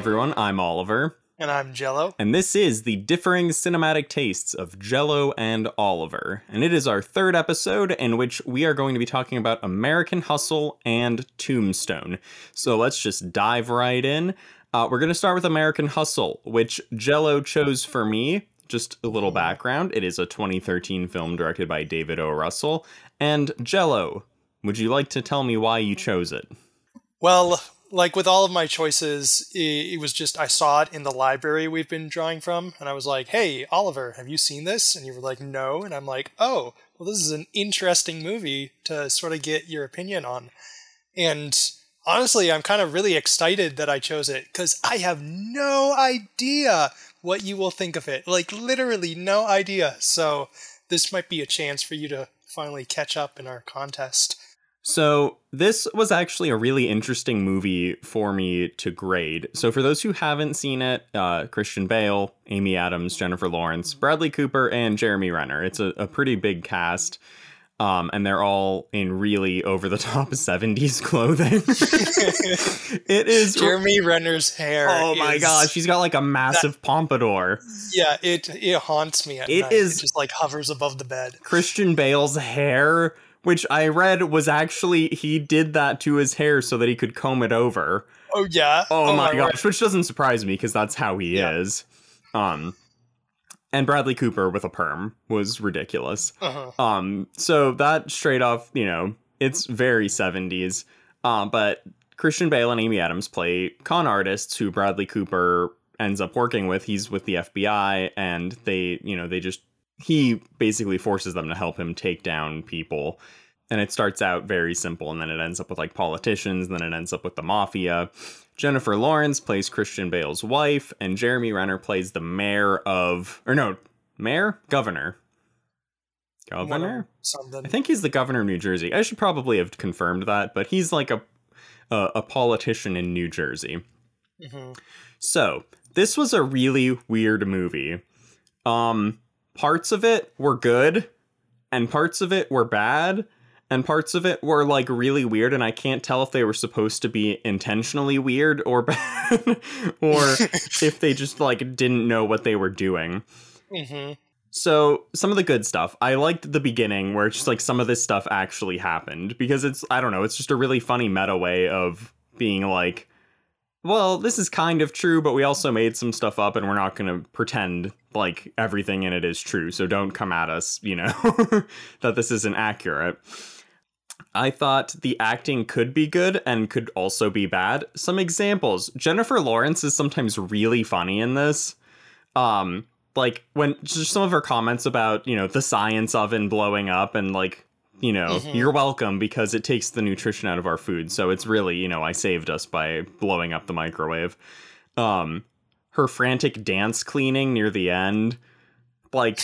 everyone, I'm Oliver. And I'm Jello. And this is the Differing Cinematic Tastes of Jello and Oliver. And it is our third episode in which we are going to be talking about American Hustle and Tombstone. So let's just dive right in. We're going to start with American Hustle, which Jello chose for me. Just a little background. It is a 2013 film directed by David O. Russell. And Jello, would you like to tell me why you chose it? Well, like with all of my choices, it was just I saw it in the library we've been drawing from, and I was like, hey, Oliver, have you seen this? And you were like, no. And I'm like, oh, well, this is an interesting movie to sort of get your opinion on. And honestly, I'm kind of really excited that I chose it, because I have no idea what you will think of it. Like, literally no idea. So this might be a chance for you to finally catch up in our contest. So this was actually a really interesting movie for me to grade. So for those who haven't seen it, Christian Bale, Amy Adams, Jennifer Lawrence, Bradley Cooper, and Jeremy Renner. It's a pretty big cast. And they're all in really over-the-top 70s clothing. It is... Jeremy Renner's hair. Oh my gosh, she's got like a massive pompadour. Yeah, it haunts me at night. It just like hovers above the bed. Christian Bale's hair, which I read was actually, he did that to his hair so that he could comb it over. Oh yeah? Oh my gosh, which doesn't surprise me because that's how he is. And Bradley Cooper with a perm was ridiculous. So that straight off, it's very 70s. But Christian Bale and Amy Adams play con artists who Bradley Cooper ends up working with. He's with the FBI, and he basically forces them to help him take down people. And it starts out very simple, and then it ends up with like politicians, and then it ends up with the mafia. Jennifer Lawrence plays Christian Bale's wife, and Jeremy Renner plays the governor. Something. I think he's the governor of New Jersey. I should probably have confirmed that, but he's like a politician in New Jersey. Mm-hmm. So this was a really weird movie. Parts of it were good, and parts of it were bad. And parts of it were, like, really weird, and I can't tell if they were supposed to be intentionally weird or bad, or if they just, like, didn't know what they were doing. Mm-hmm. So, some of the good stuff. I liked the beginning, where it's just, like, some of this stuff actually happened, because it's just a really funny meta way of being like, well, this is kind of true, but we also made some stuff up, and we're not going to pretend like everything in it is true, so don't come at us, that this isn't accurate. I thought the acting could be good and could also be bad. Some examples. Jennifer Lawrence is sometimes really funny in this. Like when just some of her comments about, the science oven blowing up and like, you're welcome because it takes the nutrition out of our food. So it's really, I saved us by blowing up the microwave. Her frantic dance cleaning near the end. Like...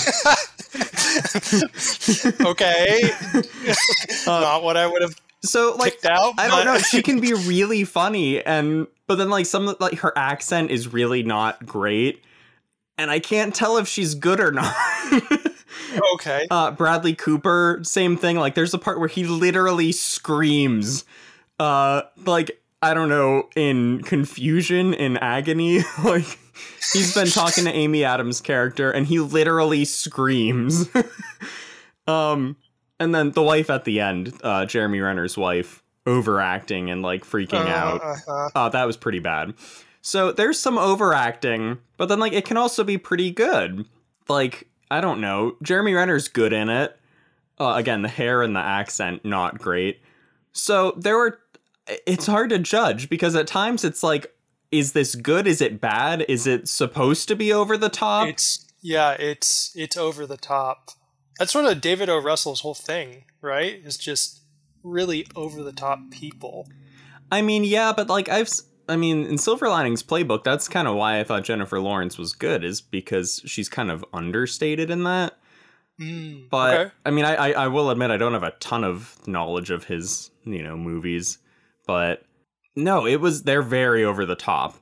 Okay. Not what I would have picked out. I don't know. She can be really funny, but then like her accent is really not great, and I can't tell if she's good or not. Okay. Bradley Cooper, same thing. Like there's a part where he literally screams, like I don't know, in confusion, in agony, like. He's been talking to Amy Adams' character, and he literally screams. And then the wife at the end, Jeremy Renner's wife, overacting and, like, freaking out. That was pretty bad. So there's some overacting, but then, like, it can also be pretty good. Like, I don't know. Jeremy Renner's good in it. Again, the hair and the accent, not great. So it's hard to judge, because at times it's like, is this good? Is it bad? Is it supposed to be over the top? It's over the top. That's sort of David O. Russell's whole thing, right? It's just really over the top people. I mean, yeah, but like in Silver Linings Playbook, that's kind of why I thought Jennifer Lawrence was good, is because she's kind of understated in that. But okay. I mean, I will admit I don't have a ton of knowledge of his, movies, but. No, they're very over the top.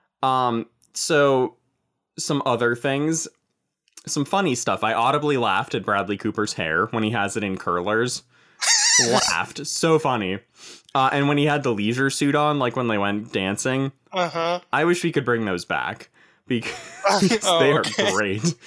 So some other things, some funny stuff. I audibly laughed at Bradley Cooper's hair when he has it in curlers. Laughed. So funny. And when he had the leisure suit on, like when they went dancing, I wish we could bring those back because they are great.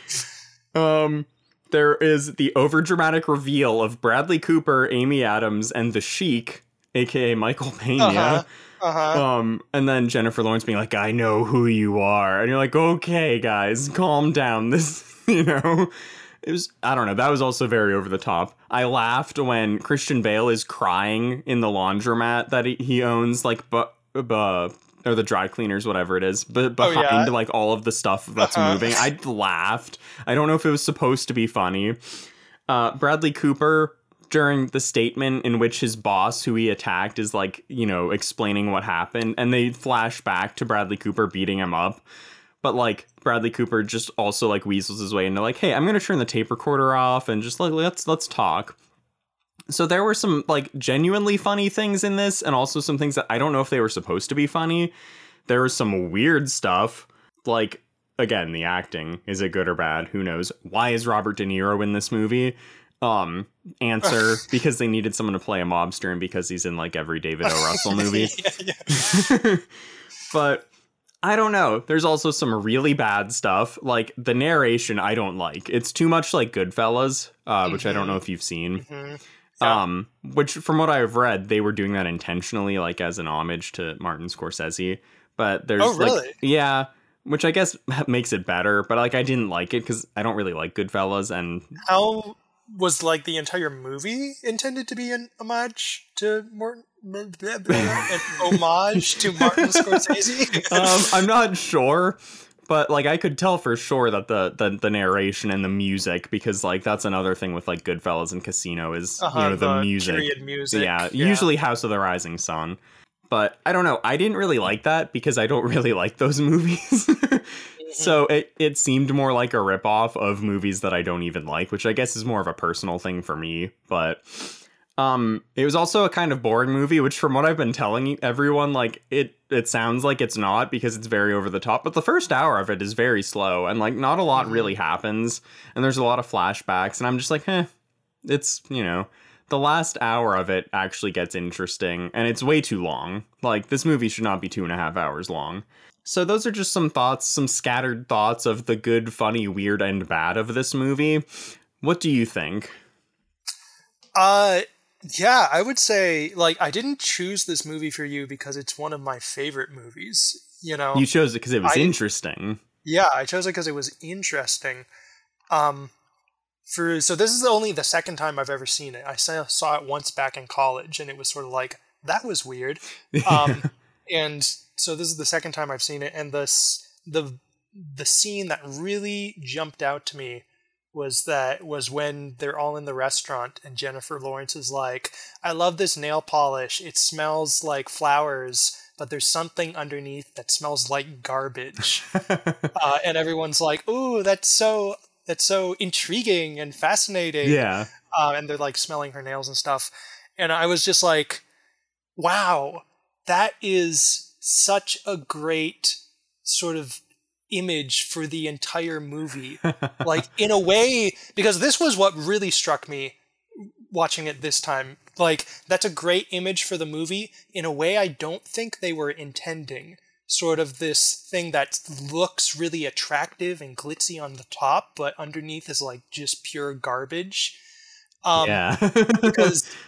There is the overdramatic reveal of Bradley Cooper, Amy Adams, and the Sheik, aka Michael Pena. And then Jennifer Lawrence being like, "I know who you are," and you're like, "Okay, guys, calm down." This, it was, I don't know. That was also very over the top. I laughed when Christian Bale is crying in the laundromat that he owns, like, or the dry cleaners, whatever it is, but behind like all of the stuff that's moving. I laughed. I don't know if it was supposed to be funny. Bradley Cooper, during the statement in which his boss, who he attacked, is like, explaining what happened, and they flash back to Bradley Cooper beating him up. But like Bradley Cooper just also like weasels his way into like, "Hey, I'm going to turn the tape recorder off and just like, let's talk." So there were some like genuinely funny things in this, and also some things that I don't know if they were supposed to be funny. There was some weird stuff, like, again, the acting. Is it good or bad? Who knows? Why is Robert De Niro in this movie? Answer, because they needed someone to play a mobster, and because he's in like every David O. Russell movie. But I don't know. There's also some really bad stuff. Like the narration, I don't like. It's too much like Goodfellas, which I don't know if you've seen. Which, from what I've read, they were doing that intentionally, like as an homage to Martin Scorsese. But there's which I guess makes it better. But like I didn't like it because I don't really like Goodfellas. And how was like the entire movie intended to be an homage to Martin? An homage to Martin Scorsese? I'm not sure, but like I could tell for sure that the narration and the music, because like that's another thing with like Goodfellas and Casino is the music. Period music. Yeah, usually House of the Rising Sun. But I don't know. I didn't really like that because I don't really like those movies. So it seemed more like a ripoff of movies that I don't even like, which I guess is more of a personal thing for me. But it was also a kind of boring movie, which from what I've been telling everyone, like it sounds like it's not because it's very over the top. But the first hour of it is very slow and like not a lot really happens. And there's a lot of flashbacks. And I'm just like, it's, the last hour of it actually gets interesting. And it's way too long. Like this movie should not be 2.5 hours long. So those are just some thoughts, some scattered thoughts of the good, funny, weird, and bad of this movie. What do you think? Yeah, I would say, like, I didn't choose this movie for you because it's one of my favorite movies, You chose it because it was interesting. Yeah, I chose it because it was interesting. So this is only the second time I've ever seen it. I saw it once back in college, and it was sort of like, that was weird. And so this is the second time I've seen it, and the scene that really jumped out to me was when they're all in the restaurant and Jennifer Lawrence is like, "I love this nail polish. It smells like flowers, but there's something underneath that smells like garbage." And everyone's like, "Ooh, that's so intriguing and fascinating." Yeah. And they're like smelling her nails and stuff. And I was just like, wow, that is such a great sort of image for the entire movie. Like, in a way, because this was what really struck me watching it this time. Like, that's a great image for the movie. In a way, I don't think they were intending sort of this thing that looks really attractive and glitzy on the top, but underneath is like just pure garbage. Because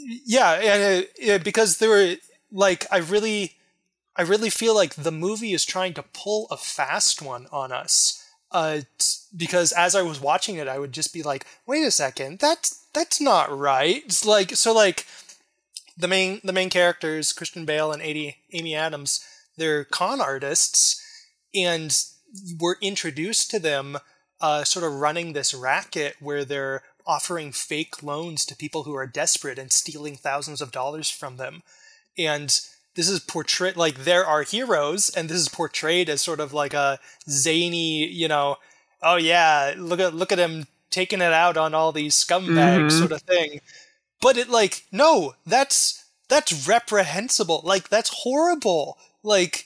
there were like, I really feel like the movie is trying to pull a fast one on us. Because as I was watching it, I would just be like, wait a second, that's not right. It's like, so like the main characters, Christian Bale and Amy Adams, they're con artists, and we're introduced to them sort of running this racket where they're offering fake loans to people who are desperate and stealing thousands of dollars from them. And this is portrayed, like, there are heroes, and this is portrayed as sort of like a zany, oh yeah, look at him taking it out on all these scumbags sort of thing. But it, like, no, that's reprehensible. Like, that's horrible. Like,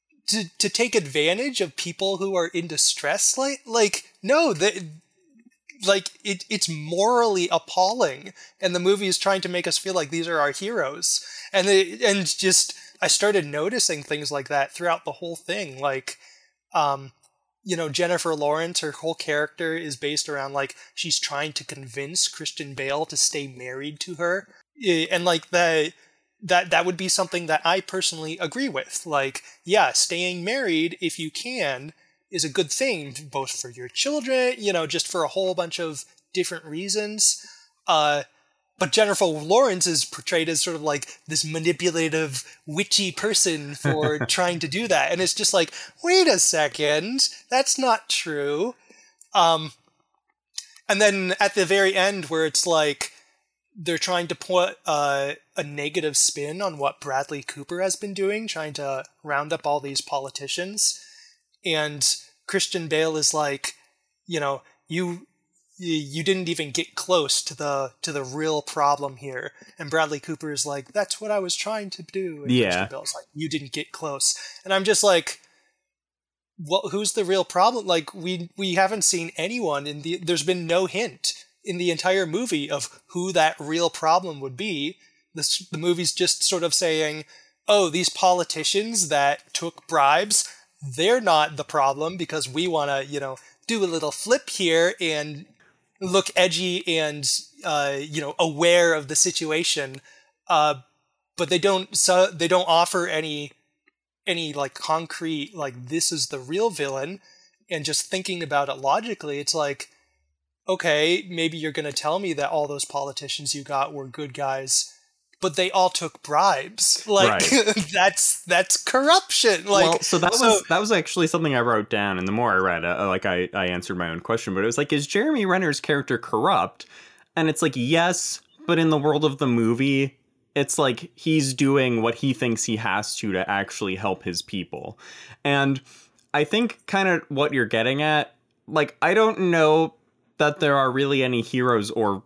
to take advantage of people who are in distress, like no, like it's morally appalling, and the movie is trying to make us feel like these are our heroes, and just I started noticing things like that throughout the whole thing, like Jennifer Lawrence, her whole character is based around like she's trying to convince Christian Bale to stay married to her, and like that would be something that I personally agree with. Like, yeah, staying married if you can is a good thing, both for your children, just for a whole bunch of different reasons. But Jennifer Lawrence is portrayed as sort of like this manipulative, witchy person for trying to do that. And it's just like, wait a second, that's not true. And then at the very end where it's like, they're trying to put a negative spin on what Bradley Cooper has been doing, trying to round up all these politicians. And Christian Bale is like, you didn't even get close to the real problem here. And Bradley Cooper is like, that's what I was trying to do. And Christian Bale's like, you didn't get close. And I'm just like, well, who's the real problem? Like, we haven't seen anyone there's been no hint in the entire movie of who that real problem would be. The movie's just sort of saying, oh, these politicians that took bribes, they're not the problem because we want to, do a little flip here and look edgy and, aware of the situation. But they don't offer any like concrete, like this is the real villain. And just thinking about it logically, it's like, okay, maybe you're going to tell me that all those politicians you got were good guys, but they all took bribes. Like, right. that's corruption. Like, well, so that was actually something I wrote down, and the more I read, I answered my own question, but it was like, is Jeremy Renner's character corrupt? And it's like, yes, but in the world of the movie, it's like he's doing what he thinks he has to actually help his people. And I think kind of what you're getting at, like, I don't know that there are really any heroes or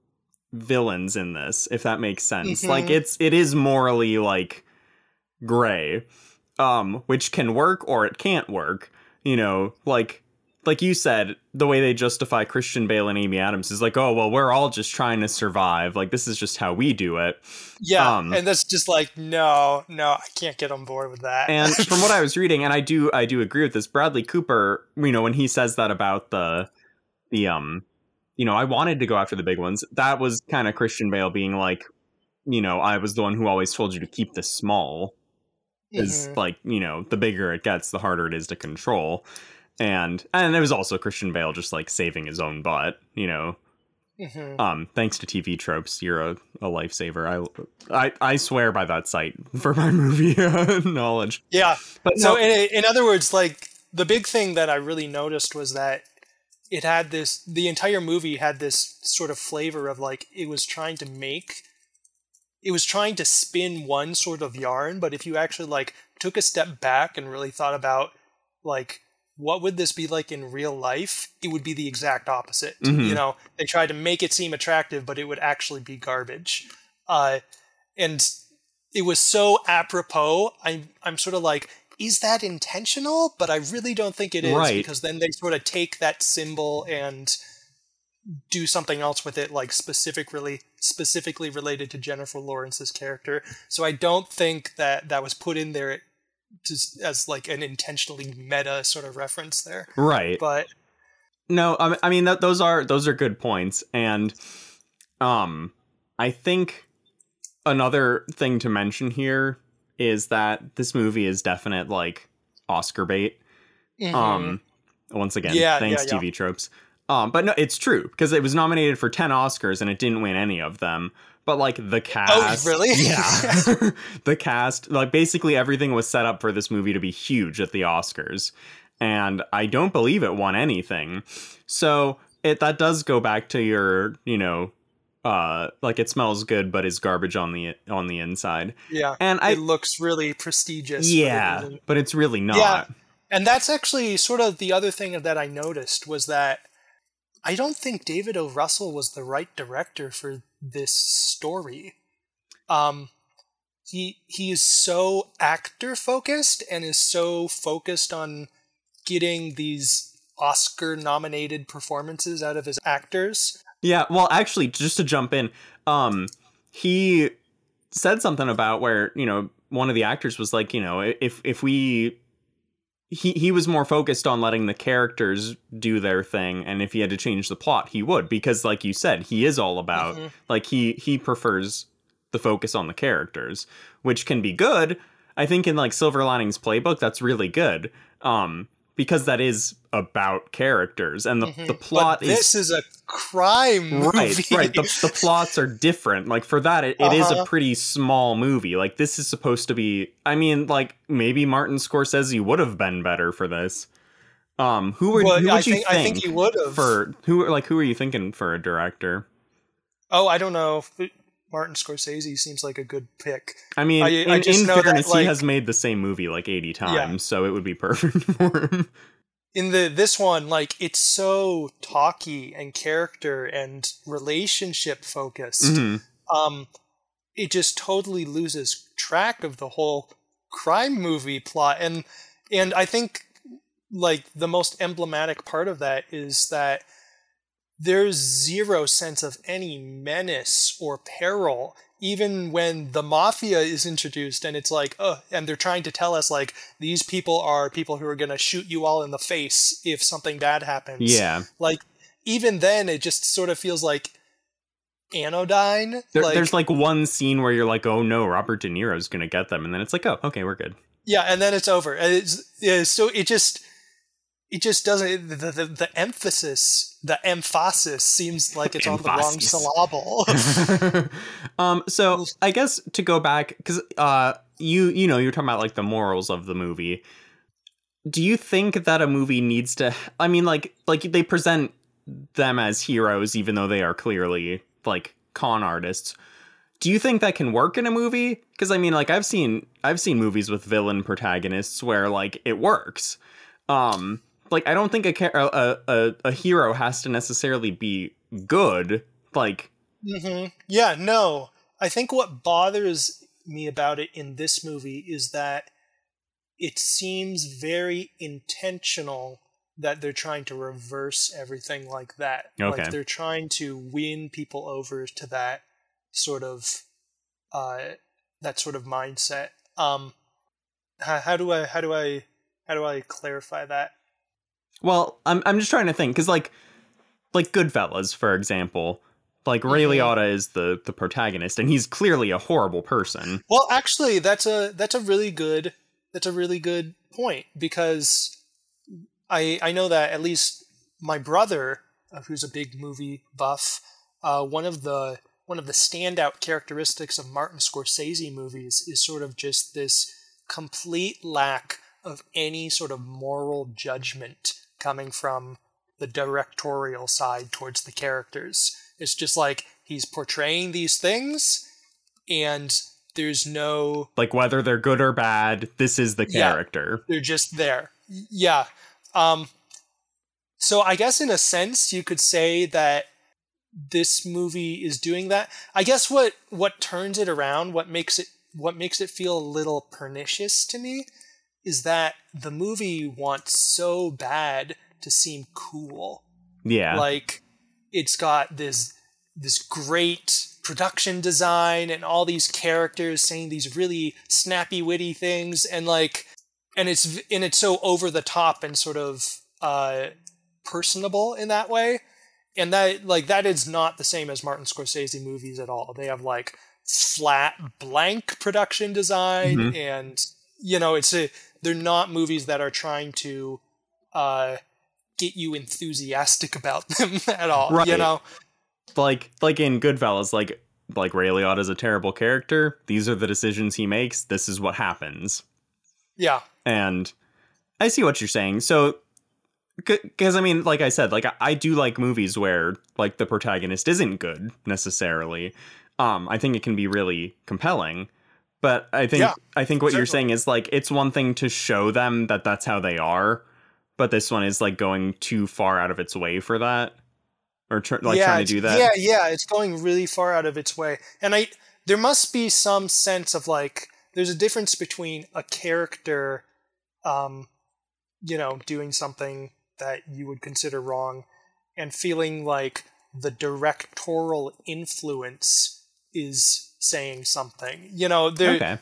villains in this, if that makes sense. Mm-hmm. Like, it is morally, like, gray, which can work or it can't work. Like you said, the way they justify Christian Bale and Amy Adams is like, oh, well, we're all just trying to survive. Like, this is just how we do it. Yeah, and that's just like, no, I can't get on board with that. And from what I was reading, and I do agree with this, Bradley Cooper, when he says that about the I wanted to go after the big ones, that was kind of Christian Bale being like, I was the one who always told you to keep this small. Is like, the bigger it gets, the harder it is to control. And it was also Christian Bale just like saving his own butt, thanks to TV tropes, you're a lifesaver. I swear by that site for my movie knowledge. Yeah. But so in other words, like, the big thing that I really noticed was that the entire movie had this sort of flavor of like, it was trying to spin one sort of yarn, but if you actually like took a step back and really thought about like, what would this be like in real life? It would be the exact opposite. Mm-hmm. They tried to make it seem attractive, but it would actually be garbage. And it was so apropos. I'm sort of like, is that intentional? But I really don't think it is, right, because then they sort of take that symbol and do something else with it, like specifically related to Jennifer Lawrence's character. So I don't think that was put in there just as like an intentionally meta sort of reference there. Right. But no, I mean, those are good points. And I think another thing to mention here is that this movie is definite like Oscar bait. Mm-hmm. Once again, thanks TV tropes. But no, it's true, because it was nominated for 10 Oscars and it didn't win any of them. But like the cast, oh really? Yeah, the cast, like basically everything was set up for this movie to be huge at the Oscars, and I don't believe it won anything. So that does go back to your, like, it smells good but is garbage on the inside. Yeah, and it looks really prestigious. Yeah, but it's really not. Yeah, and that's actually sort of the other thing that I noticed was that I don't think David O. Russell was the right director for this story. He is so actor focused and is so focused on getting these Oscar nominated performances out of his actors. Yeah, well, actually, just to jump in, he said something about where, one of the actors was like, if we... He was more focused on letting the characters do their thing, and if he had to change the plot, he would, because like you said, he is all about, like, he prefers the focus on the characters, which can be good. I think in like Silver Linings Playbook, that's really good. Because that is about characters, and the plot but this is a crime movie. Right. The plots are different. Like for that, it is a pretty small movie. Like this is supposed to be. I mean, like maybe Martin Scorsese would have been better for this. Who would you think? I think he would have. Who are you thinking for a director? Oh, I don't know. Martin Scorsese seems like a good pick. I mean, in fairness, he has made the same movie like 80 times, so it would be perfect for him. In this one, like, it's so talky and character and relationship focused. It just totally loses track of the whole crime movie plot. And I think, like, the most emblematic part of that is that there's zero sense of any menace or peril, even when the mafia is introduced, and it's like, and they're trying to tell us, like, these people are people who are going to shoot you all in the face if something bad happens. Yeah. Like, even then, it just sort of feels like anodyne. There's, like, one scene where you're like, oh no, Robert De Niro's going to get them, and then it's like, oh, okay, we're good. Yeah, and then it's over. And so it just doesn't, the emphasis, the emphasis seems like it's on the wrong syllable. So I guess to go back, because you're talking about like the morals of the movie. Do you think that a movie needs to, I mean, like they present them as heroes, even though they are clearly like con artists. Do you think that can work in a movie? Because I mean, like I've seen movies with villain protagonists where like it works. Like, I don't think a hero has to necessarily be good. Like, yeah, no. I think what bothers me about it in this movie is that it seems very intentional that they're trying to reverse everything like that. Okay. Like they're trying to win people over to that sort of mindset. How do I clarify that? Well, I'm just trying to think, because like Goodfellas, for example, like Ray Liotta is the protagonist, and he's clearly a horrible person. Well, actually, that's a really good point, because I know that at least my brother, who's a big movie buff, one of the standout characteristics of Martin Scorsese movies is sort of just this complete lack of any sort of moral judgment coming from the directorial side towards the characters. It's just like he's portraying these things, and there's no... Like, whether they're good or bad, this is the character. Yeah, they're just there. Yeah. So I guess in a sense, you could say that this movie is doing that. I guess what turns it around, what makes it feel a little pernicious to me, is that the movie wants so bad to seem cool. Yeah. Like, it's got this great production design and all these characters saying these really snappy, witty things, and it's so over the top and sort of personable in that way. And that is not the same as Martin Scorsese movies at all. They have like flat, blank production design, and they're not movies that are trying to get you enthusiastic about them at all. Right. Like in Goodfellas, like Ray Liotta is a terrible character. These are the decisions he makes. This is what happens. Yeah. And I see what you're saying. So, because I mean, like I said, like I do like movies where like the protagonist isn't good necessarily. I think it can be really compelling. But I think what you're saying is like it's one thing to show them that that's how they are, but this one is like going too far out of its way for that, or trying to do that. Yeah, it's going really far out of its way, and there must be some sense of like there's a difference between a character, doing something that you would consider wrong, and feeling like the directorial influence is saying something. Okay.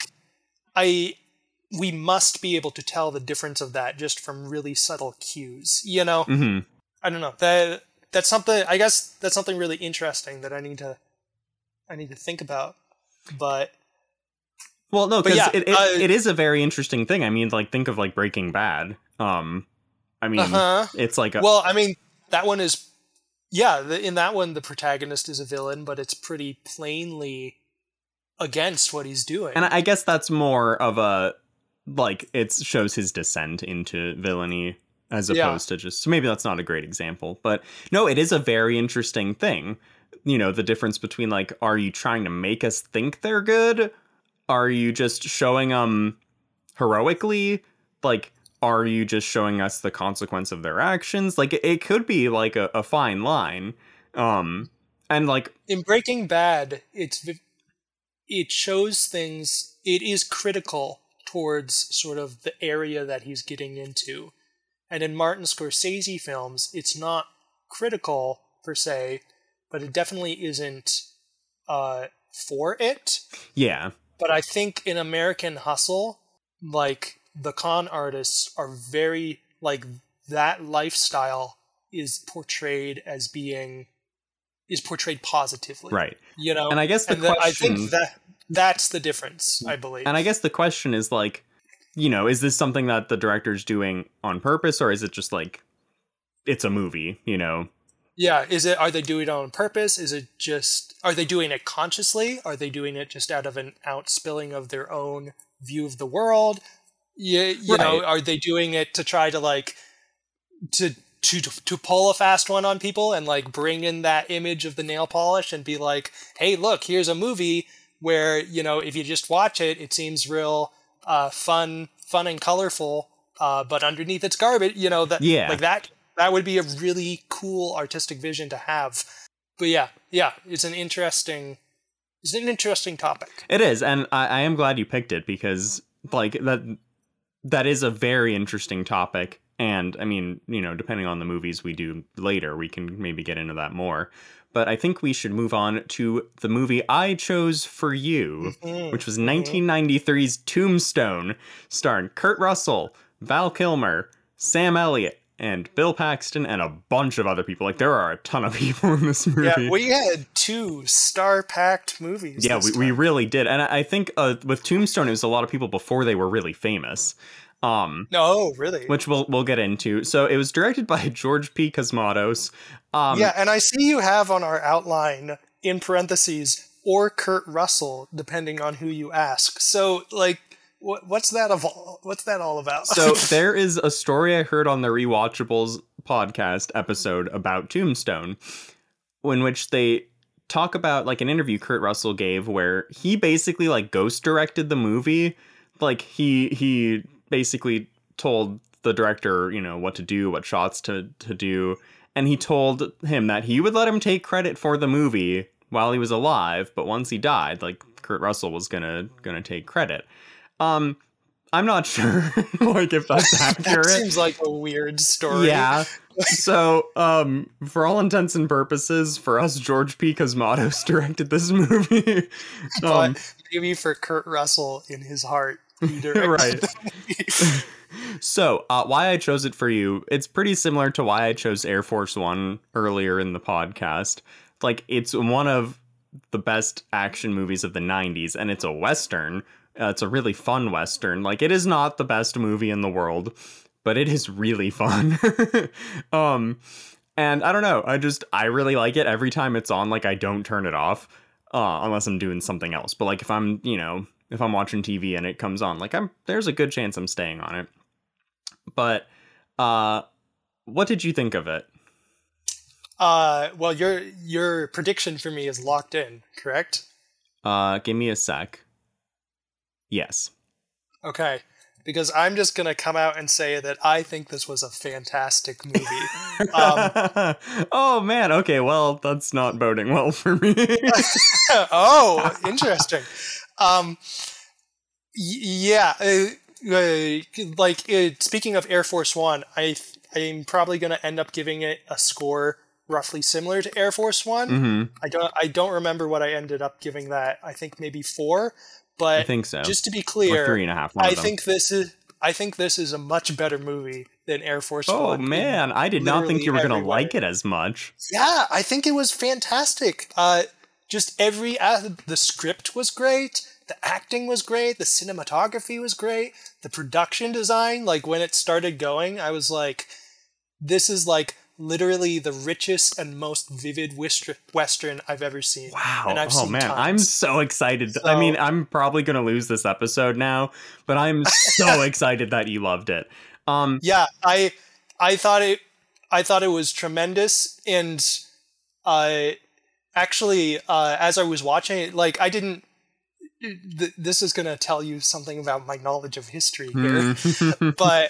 We must be able to tell the difference of that just from really subtle cues. Mm-hmm. I don't know. That's something. I guess that's something really interesting that I need to think about. But well, no, because yeah, it is a very interesting thing. I mean, like, think of like Breaking Bad. I mean, it's like well, I mean, that one is, in that one, the protagonist is a villain, but it's pretty plainly against what he's doing. And I guess that's more of a, like, it shows his descent into villainy as opposed to just, so maybe that's not a great example. But no, it is a very interesting thing. The difference between, like, are you trying to make us think they're good? Are you just showing them heroically? Like, are you just showing us the consequence of their actions? Like, it could be like a fine line. And like in Breaking Bad, it shows things. It is critical towards sort of the area that he's getting into. And in Martin Scorsese films, it's not critical per se, but it definitely isn't for it. Yeah. But I think in American Hustle, like, the con artists are very, like, that lifestyle is portrayed positively. Right. And I guess I think that's the difference, I believe. And I guess the question is, like, is this something that the director's doing on purpose, or is it just like, it's a movie, Yeah, are they doing it on purpose? Are they doing it consciously? Are they doing it just out of an outspilling of their own view of the world? You know, are they doing it to try to, like, to pull a fast one on people and, like, bring in that image of the nail polish and be like, hey, look, here's a movie where, if you just watch it, it seems real fun and colorful, but underneath it's garbage, like that would be a really cool artistic vision to have. But yeah, it's an interesting topic. It is, and I am glad you picked it, because, like, that is a very interesting topic. And I mean, depending on the movies we do later, we can maybe get into that more. But I think we should move on to the movie I chose for you, which was 1993's Tombstone, starring Kurt Russell, Val Kilmer, Sam Elliott, and Bill Paxton, and a bunch of other people. Like, there are a ton of people in this movie. Yeah, we had 2 star-packed movies. Yeah, we really did. And I think with Tombstone, it was a lot of people before they were really famous. No, really? Which we'll get into. So it was directed by George P. Cosmatos. And I see you have on our outline, in parentheses, or Kurt Russell, depending on who you ask. So, like, what's that all about? So there is a story I heard on the Rewatchables podcast episode about Tombstone, in which they talk about, like, an interview Kurt Russell gave where he basically, like, ghost directed the movie. Like, he basically told the director, what to do, what shots to do. And he told him that he would let him take credit for the movie while he was alive. But once he died, like, Kurt Russell was gonna take credit. I'm not sure, like, if that's accurate. That seems like a weird story. Yeah. So, for all intents and purposes, for us, George P. Cosmatos directed this movie. But maybe for Kurt Russell, in his heart, he directed the movie. So, why I chose it for you, it's pretty similar to why I chose Air Force One earlier in the podcast. Like, it's one of the best action movies of the 90s, and it's a Western. It's a really fun Western. Like, it is not the best movie in the world, but it is really fun. And I don't know, I really like it. Every time it's on, like, I don't turn it off, unless I'm doing something else. But, like, if I'm watching TV and it comes on, like, there's a good chance I'm staying on it. But, what did you think of it? Well, your prediction for me is locked in, correct? Give me a sec. Yes. Okay. Because I'm just going to come out and say that I think this was a fantastic movie. Oh, man. Okay, well, that's not boding well for me. Oh, interesting. Yeah. Speaking of Air Force One, I I'm probably going to end up giving it a score roughly similar to Air Force One. Mm-hmm. I don't remember what I ended up giving that. I think maybe 4. But I think so. Just to be clear, or 3.5. I think this is a much better movie than Air Force One. Oh man, I did not think you were going to like it as much. Yeah, I think it was fantastic. Just the script was great, the acting was great, the cinematography was great, the production design, like when it started going, I was like, this is like literally the richest and most vivid Western I've ever seen. Wow. And I've seen man, tons. I'm so excited. I mean, I'm probably going to lose this episode now, but I'm so excited that you loved it. Yeah, I thought it was tremendous, and actually, as I was watching it, like I didn't. This is going to tell you something about my knowledge of history here, but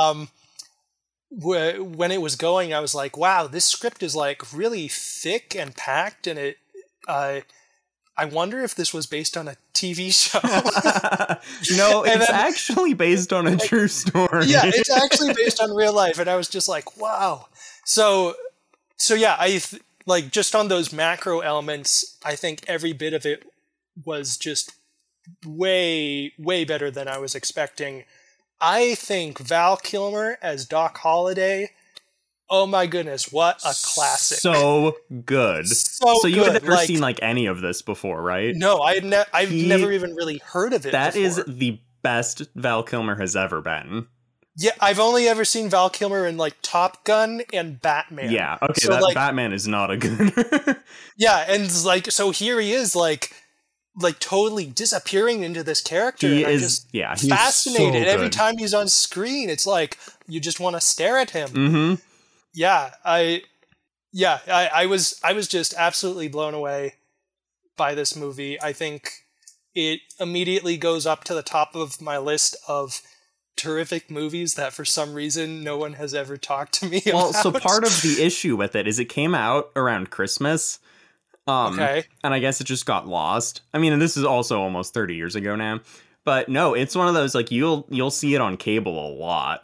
when it was going, I was like, "Wow, this script is like really thick and packed," and it. I wonder if this was based on a TV show. No, it's actually based on a true story. Yeah, it's actually based on real life, and I was just like, "Wow." So yeah, like just on those macro elements, I think every bit of it was just way better than I was expecting. I think Val Kilmer as Doc Holliday, oh my goodness, what a classic. So good. So you had never seen like any of this before, right? No, I've never even really heard of it That before. is the best Val Kilmer has ever been. Yeah, I've only ever seen Val Kilmer in like Top Gun and Batman. Yeah, okay, so, like, Batman is not a good. Yeah, and like so here he is like totally disappearing into this character. He's fascinated. So every time he's on screen, it's like you just want to stare at him. Mm-hmm. Yeah, I was just absolutely blown away by this movie. I think it immediately goes up to the top of my list of terrific movies that for some reason no one has ever talked to me about. Well, so part of the issue with it is it came out around Christmas. Okay. And I guess it just got lost. I mean, and this is also almost 30 years ago now. But no, it's one of those, like, you'll see it on cable a lot.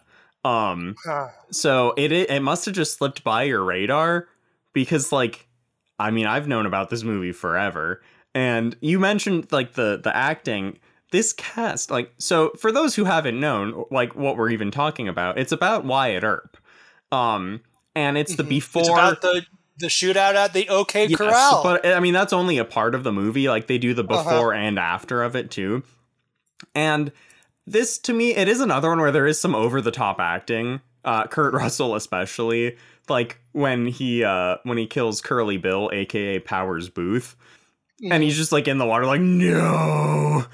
So it must have just slipped by your radar because, like, I mean, I've known about this movie forever. And you mentioned, like, the acting. This cast, like, so for those who haven't known, like, what we're even talking about, it's about Wyatt Earp. And it's the before... It's about the shootout at the OK Yes, Corral. But I mean, that's only a part of the movie. Like, they do the before and after of it too. And this, to me, it is another one where there is some over the top acting. Kurt Russell, especially, like when he kills Curly Bill, aka Powers Booth, and he's just like in the water, like no.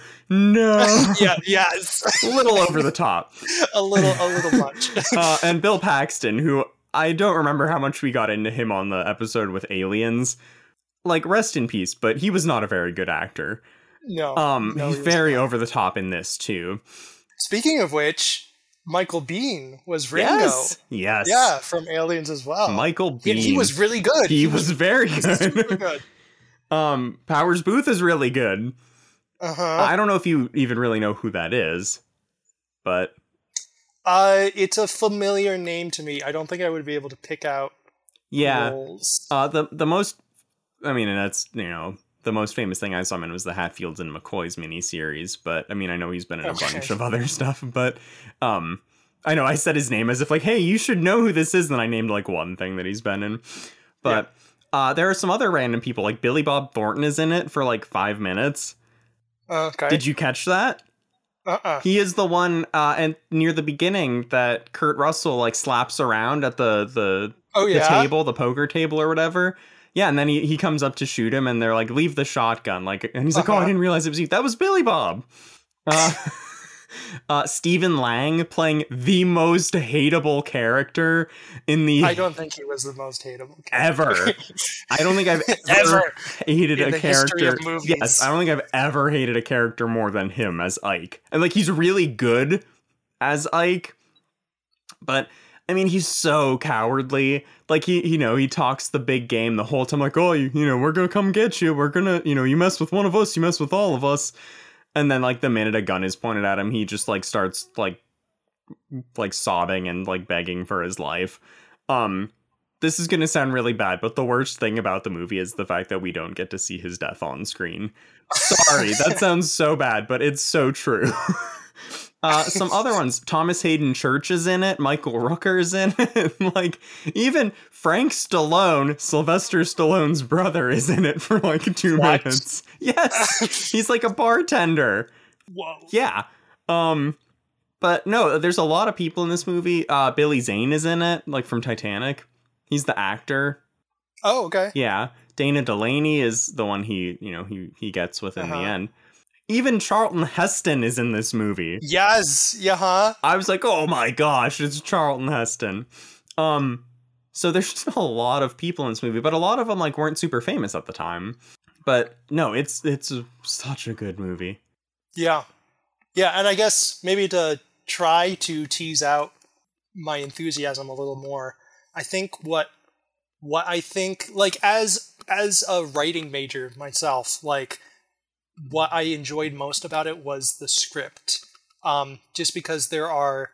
Yes, a little over the top, a little much. And Bill Paxton, who I don't remember how much we got into him on the episode with Aliens. Like, rest in peace, but he was not a very good actor. No, he's very over the top in this too. Speaking of which, Michael Biehn was Ringo. Yes. Yeah, from Aliens as well. Michael Biehn. He was really good. He was very good. Super good. Powers Booth is really good. I don't know if you even really know who that is, but it's a familiar name to me. I don't think I would be able to pick out roles. The most, I mean, and that's, you know, the most famous thing I saw him in was the Hatfields and McCoys miniseries, but I mean, I know he's been in a bunch of other stuff, but I know I said his name as if like, hey, you should know who this is, and then I named like one thing that he's been in. But there are some other random people, like Billy Bob Thornton is in it for like 5 minutes. Okay. Did you catch that? He is the one and near the beginning that Kurt Russell like slaps around at the table, the poker table or whatever. Yeah, and then he comes up to shoot him, and they're like, "Leave the shotgun!" Like, and he's like, "Oh, I didn't realize it was you." That was Billy Bob. Stephen Lang playing the most hateable character in the. I don't think he was the most hateable character. Ever. I don't think I've ever hated in a the character. history of movies. Yes, I don't think I've ever hated a character more than him as Ike, and like he's really good as Ike, but. I mean, he's so cowardly. Like, he talks the big game the whole time. Like, oh, we're going to come get you. We're going to, you mess with one of us, you mess with all of us. And then, like, the minute a gun is pointed at him, he just, like, starts, like, like sobbing and like begging for his life. This is going to sound really bad, but the worst thing about the movie is the fact that we don't get to see his death on screen. Sorry, that sounds so bad, but it's so true. Some other ones, Thomas Hayden Church is in it, Michael Rooker's in it, like even Frank Stallone, Sylvester Stallone's brother, is in it for like 2 minutes. Yes, he's like a bartender. Whoa. Yeah. But no, there's a lot of people in this movie. Billy Zane is in it, like from Titanic. He's the actor. Oh, okay. Yeah. Dana Delaney is the one he gets with in the end. Even Charlton Heston is in this movie. Yes. Yeah. I was like, oh my gosh, it's Charlton Heston. So there's just a lot of people in this movie, but a lot of them like weren't super famous at the time. But no, it's such a good movie. Yeah. Yeah, and I guess maybe to try to tease out my enthusiasm a little more, I think what I think, like, as a writing major myself, like, what I enjoyed most about it was the script. Just because there are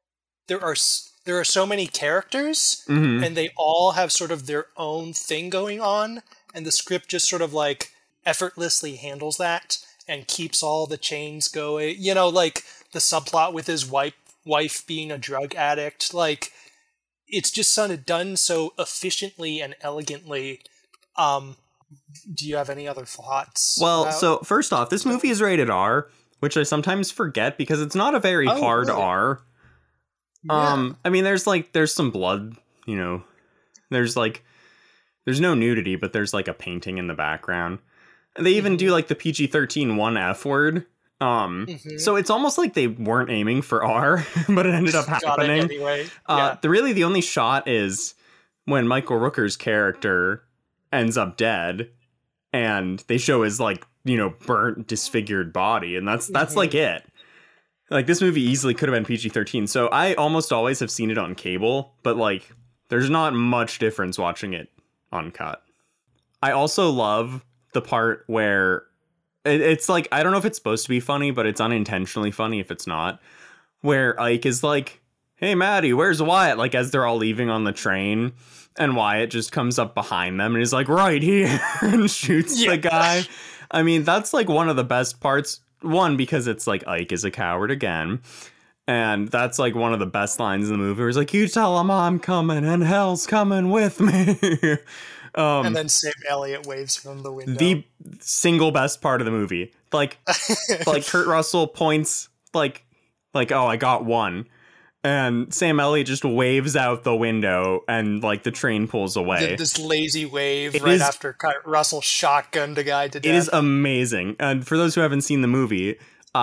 so many characters, and they all have sort of their own thing going on, and the script just sort of like effortlessly handles that and keeps all the chains going. You know, like the subplot with his wife being a drug addict, like it's just sort of done so efficiently and elegantly. Do you have any other thoughts? Well, so first off, this movie is rated R, which I sometimes forget because it's not a very hard really? R. Yeah. I mean, there's some blood, you know, there's no nudity, but there's like a painting in the background. And they even do like the PG-13 one F word. So it's almost like they weren't aiming for R, but it ended up happening. Got it anyway. Yeah. The only shot is when Michael Rooker's character ends up dead and they show his like, you know, burnt, disfigured body. And that's like it. Like this movie easily could have been PG-13. So I almost always have seen it on cable, but like there's not much difference watching it uncut. I also love the part where it's like, I don't know if it's supposed to be funny, but it's unintentionally funny if it's not, where Ike is like, hey, Maddie, where's Wyatt? Like as they're all leaving on the train, and Wyatt just comes up behind them and is like, right here, and shoots the guy. I mean, that's like one of the best parts. One, because it's like Ike is a coward again. And that's like one of the best lines in the movie. Where he's like, you tell him I'm coming and hell's coming with me. And then Sam Elliott waves from the window. The single best part of the movie. Like Kurt Russell points like, oh, I got one. And Sam Elliott just waves out the window and like the train pulls away. This lazy wave after Kurt Russell shotgunned a guy to death. It is amazing. And for those who haven't seen the movie,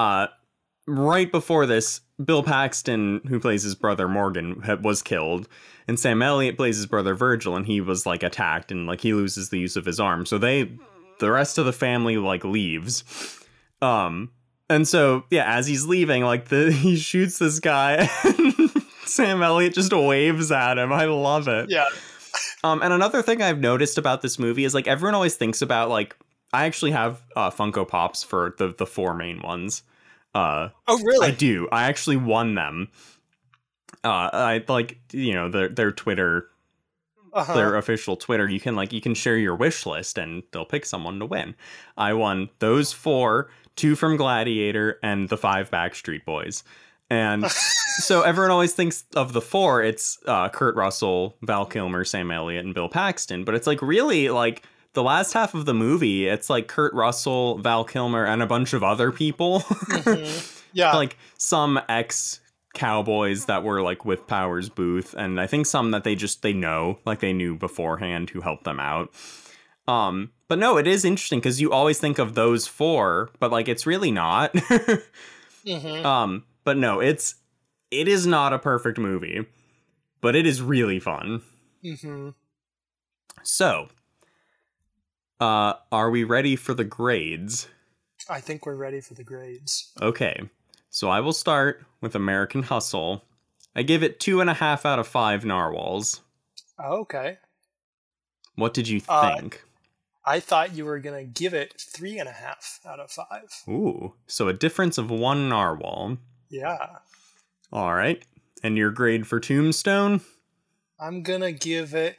right before this, Bill Paxton, who plays his brother Morgan, was killed. And Sam Elliott plays his brother Virgil, and he was like attacked and like he loses the use of his arm. So the rest of the family like leaves. And so, yeah, as he's leaving, like he shoots this guy and Sam Elliott just waves at him. I love it. Yeah. And another thing I've noticed about this movie is like everyone always thinks about like, I actually have Funko Pops for the four main ones. Oh, really? I do. I actually won them. I like, you know, their Twitter, their official Twitter. You can share your wish list and they'll pick someone to win. I won those 4, 2 from Gladiator and the 5 Backstreet Boys. And so everyone always thinks of the 4. It's Kurt Russell, Val Kilmer, Sam Elliott, and Bill Paxton. But it's like really like the last half of the movie, it's like Kurt Russell, Val Kilmer, and a bunch of other people. Yeah. Like some ex-cowboys that were like with Powers Booth. And I think some that they know, like they knew beforehand who helped them out. But no, it is interesting because you always think of those 4, but like it's really not. But no, it is not a perfect movie, but it is really fun. So, are we ready for the grades? I think we're ready for the grades. Okay, so I will start with American Hustle. I give it 2.5 out of 5 narwhals. Okay. What did you think? I thought you were going to give it 3.5 out of 5. Ooh, so a difference of 1 narwhal. Yeah. All right. And your grade for Tombstone? I'm gonna give it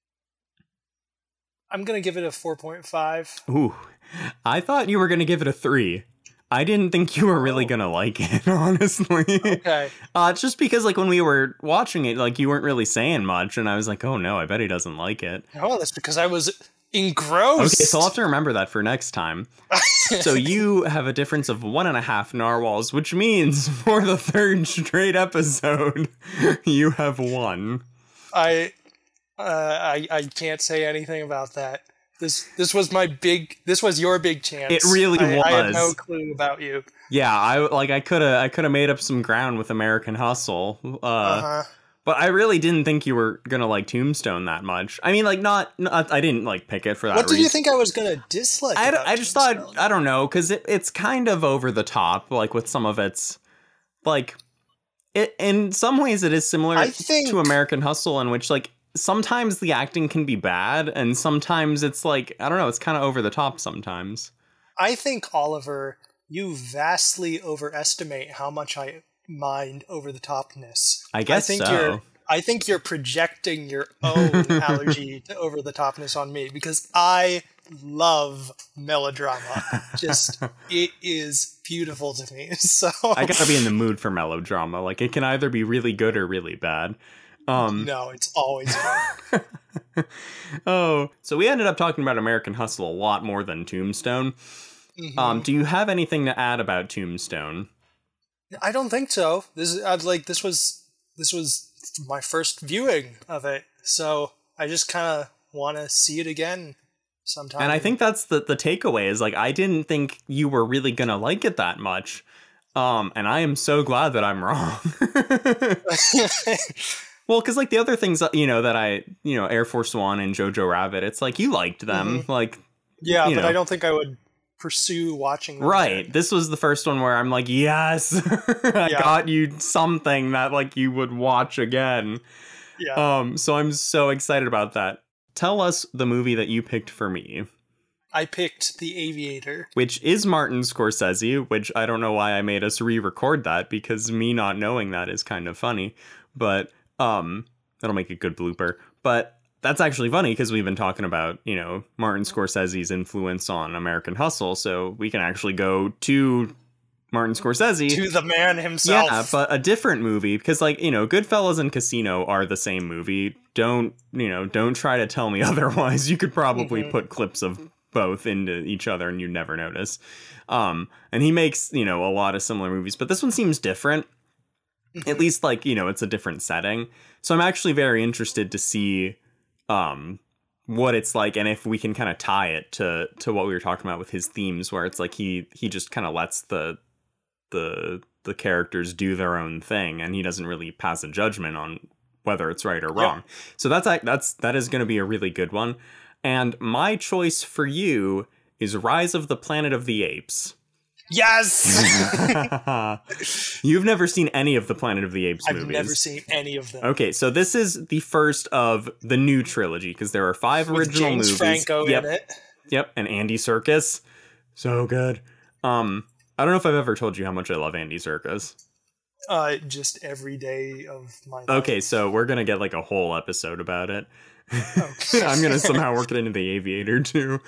a 4.5. Ooh, I thought you were going to give it a 3. I didn't think you were really going to like it, honestly. Okay. It's just because, like, when we were watching it, like, you weren't really saying much, and I was like, oh no, I bet he doesn't like it. Oh, that's because I was engrossed. Okay, so I'll have to remember that for next time. So you have a difference of 1.5 narwhals, which means for the 3rd straight episode, you have 1. I can't say anything about that. This was your big chance. It really was. I had no clue about you. Yeah, I could have made up some ground with American Hustle. But I really didn't think you were gonna like Tombstone that much. I mean, like, not I didn't like pick it for that. What did reason. you think I was gonna dislike? I just thought, I don't know, because it's kind of over the top, like with some of its, like, it in some ways it is similar to American Hustle, in which, like, sometimes the acting can be bad, and sometimes it's like, I don't know, it's kind of over the top sometimes. I think, Oliver, you vastly overestimate how much I mind over the topness. I guess so. I think you're projecting your own allergy to over the topness on me, because I love melodrama. Just, it is beautiful to me. So I gotta be in the mood for melodrama. Like, it can either be really good or really bad. No, it's always fun. Oh, so we ended up talking about American Hustle a lot more than Tombstone. Mm-hmm. Do you have anything to add about Tombstone? I don't think so. This was my first viewing of it, so I just kind of want to see it again sometime. And I think that's the takeaway is, like, I didn't think you were really gonna like it that much, and I am so glad that I'm wrong. Well, because, like, the other things that I Air Force One and Jojo Rabbit, it's like you liked them, mm-hmm. like, yeah, but I don't think I would pursue watching them right again. This was the first one where I'm like, yes, I got you something that, like, you would watch again. So I'm so excited about that. Tell us the movie that you picked for me. I picked The Aviator, which is Martin Scorsese, which I don't know why I made us re-record that, because me not knowing that is kind of funny, but that'll make a good blooper. But that's actually funny because we've been talking about, Martin Scorsese's influence on American Hustle. So we can actually go to Martin Scorsese. To the man himself. Yeah, but a different movie, because, like, Goodfellas and Casino are the same movie. Don't try to tell me otherwise. You could probably put clips of both into each other and you'd never notice. And he makes, a lot of similar movies, but this one seems different. At least, like, it's a different setting. So I'm actually very interested to see what it's like, and if we can kind of tie it to what we were talking about with his themes, where it's like he just kind of lets the characters do their own thing, and he doesn't really pass a judgment on whether it's right or wrong. Yeah. So that is going to be a really good one. And my choice for you is Rise of the Planet of the Apes. Yes! You've never seen any of the Planet of the Apes movies. I've never seen any of them. Okay, so this is the first of the new trilogy, because there are 5 with original James movies. Franco in it. Yep, and Andy Serkis. So good. I don't know if I've ever told you how much I love Andy Serkis. Just every day of my life. Okay, so we're gonna get, like, a whole episode about it. Okay. I'm gonna somehow work it into The Aviator too.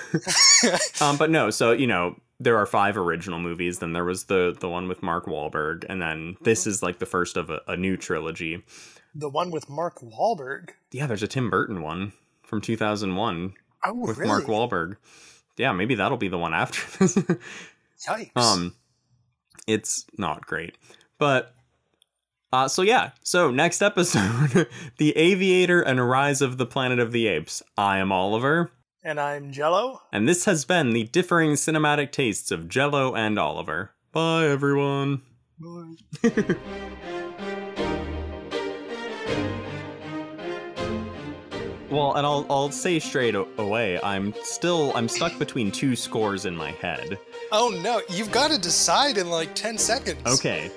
But no, so there are 5 original movies. Then there was the one with Mark Wahlberg, and then this is, like, the first of a new trilogy. The one with Mark Wahlberg? Yeah, there's a Tim Burton one from 2001 with really? Mark Wahlberg. Yeah, maybe that'll be the one after this. Yikes. It's not great, but so next episode, The Aviator and Rise of the Planet of the Apes. I am Oliver. And I'm Jello. And this has been the differing cinematic tastes of Jello and Oliver. Bye, everyone. Bye. Well, and I'll say straight away, I'm stuck between 2 scores in my head. Oh no, you've got to decide in like 10 seconds. Okay.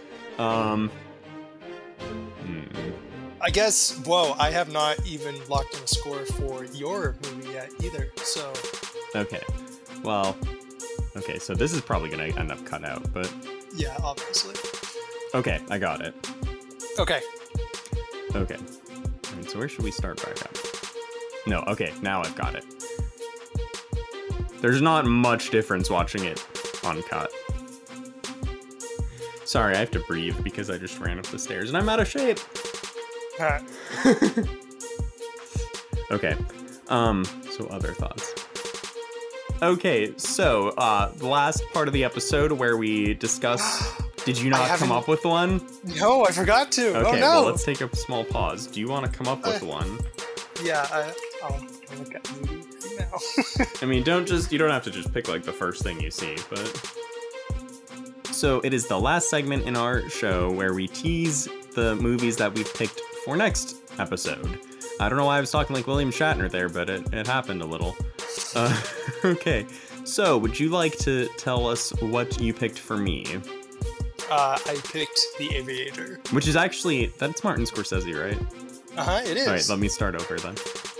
I guess, I have not even locked in a score for your movie yet either, so... Okay. Well, so this is probably going to end up cut out, but... Yeah, obviously. Okay, I got it. Okay. Okay. All right, so where should we start back up? No, okay, now I've got it. There's not much difference watching it uncut. Sorry, I have to breathe because I just ran up the stairs and I'm out of shape. Okay. So other thoughts. Okay, so the last part of the episode where we discuss. Did you not come up with one? No, I forgot to. Okay, oh no. Well, let's take a small pause. Do you want to come up with one? Yeah, I'll look at the movie now. I mean, you don't have to just pick like the first thing you see, but. So it is the last segment in our show where we tease the movies that we've picked for next episode. I don't know why I was talking like William Shatner there, but it happened a little. Okay, so would you like to tell us what you picked for me? I picked The Aviator. Which is actually, that's Martin Scorsese, right? It is. All right, let me start over then.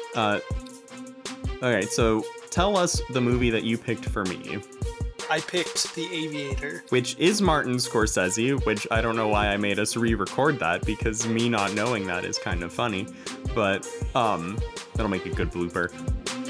All right, so tell us the movie that you picked for me. I picked The Aviator. Which is Martin Scorsese, which I don't know why I made us re-record that, because me not knowing that is kind of funny. But, that'll make a good blooper.